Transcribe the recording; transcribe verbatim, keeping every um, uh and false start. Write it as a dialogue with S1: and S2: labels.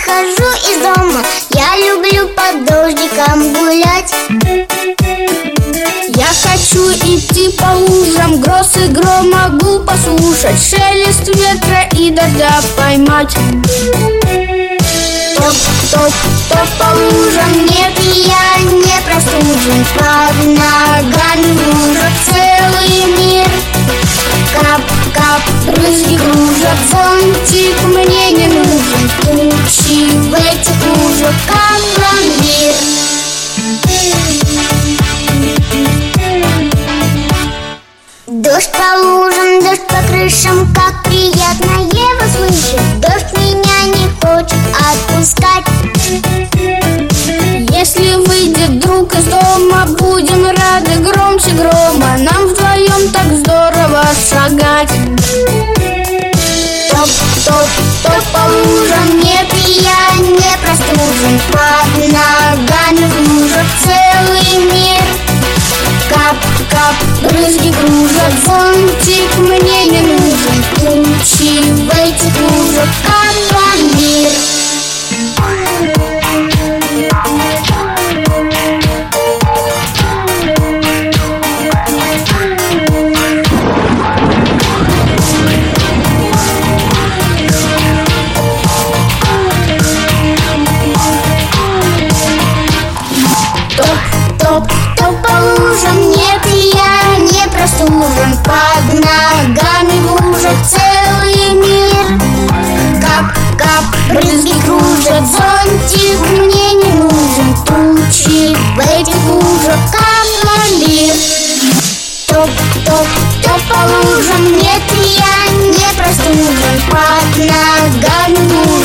S1: выхожу из дома, я люблю под дождиком гулять.
S2: Я хочу идти по лужам, гроз и гром могу послушать, шелест ветра и дождя поймать.
S1: Топ-топ-топ по лужам, нет, я не простужен. Под ногами лужа целый мир. Кап-кап, брызги кружат, зонтик мне не нужен. Тучи в этих лужах, как пломбир. Дождь по лужам, дождь по крышам, как приятно его слышать. Дождь меня не хочет отпускать.
S2: Если выйдет друг из дома, будем рады громче грома. Нам вдвоем так здорово шагать.
S1: Топ-топ-топ по лужам, нет, я не простужен. Под ногами в лужах целый мир. Кап-кап, брызги кружат, зонтик мне не нужен. Тучи в этих лужах, как пломбир. Топ-топ по лужам, нет, я не простужен. Под ногами в лужах целый мир. Кап-кап, брызги кружат, зонтик мне не нужен. Тучи в этих лужах, как пломбир. Топ-топ-топ по лужам, нет, я не простужен. Под ногами в лужах